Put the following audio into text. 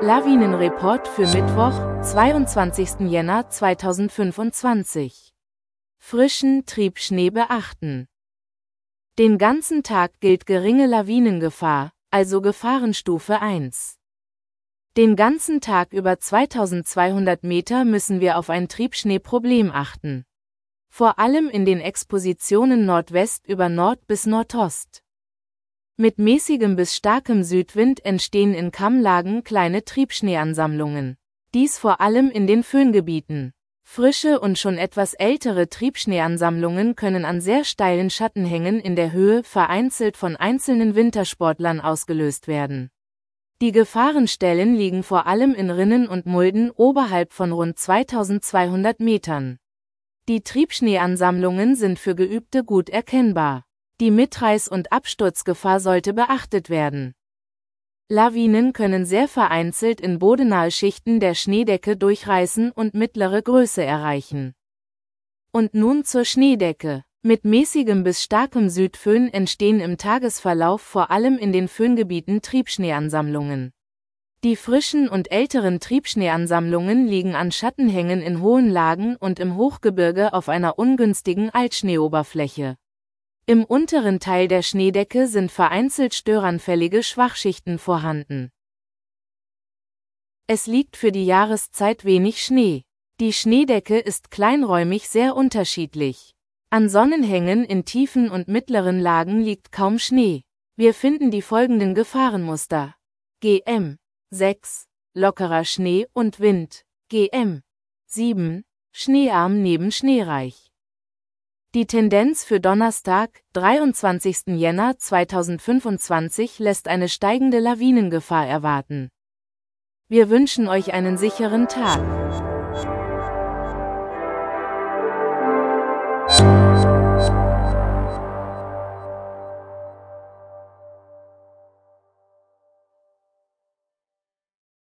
Lawinenreport für Mittwoch, 22. Jänner 2025. Frischen Triebschnee beachten. Den ganzen Tag gilt geringe Lawinengefahr, also Gefahrenstufe 1. Den ganzen Tag über 2200 Meter müssen wir auf ein Triebschneeproblem achten. Vor allem in den Expositionen Nordwest über Nord bis Nordost. Mit mäßigem bis starkem Südwind entstehen in Kammlagen kleine Triebschneeansammlungen. Dies vor allem in den Föhngebieten. Frische und schon etwas ältere Triebschneeansammlungen können an sehr steilen Schattenhängen in der Höhe vereinzelt von einzelnen Wintersportlern ausgelöst werden. Die Gefahrenstellen liegen vor allem in Rinnen und Mulden oberhalb von rund 2200 Metern. Die Triebschneeansammlungen sind für Geübte gut erkennbar. Die Mitreiß- und Absturzgefahr sollte beachtet werden. Lawinen können sehr vereinzelt in bodennahe Schichten der Schneedecke durchreißen und mittlere Größe erreichen. Und nun zur Schneedecke. Mit mäßigem bis starkem Südföhn entstehen im Tagesverlauf vor allem in den Föhngebieten Triebschneeansammlungen. Die frischen und älteren Triebschneeansammlungen liegen an Schattenhängen in hohen Lagen und im Hochgebirge auf einer ungünstigen Altschneeoberfläche. Im unteren Teil der Schneedecke sind vereinzelt störanfällige Schwachschichten vorhanden. Es liegt für die Jahreszeit wenig Schnee. Die Schneedecke ist kleinräumig sehr unterschiedlich. An Sonnenhängen in tiefen und mittleren Lagen liegt kaum Schnee. Wir finden die folgenden Gefahrenmuster. GM 6. Lockerer Schnee und Wind. GM 7. Schneearm neben schneereich. Die Tendenz für Donnerstag, 23. Jänner 2025 lässt eine steigende Lawinengefahr erwarten. Wir wünschen euch einen sicheren Tag.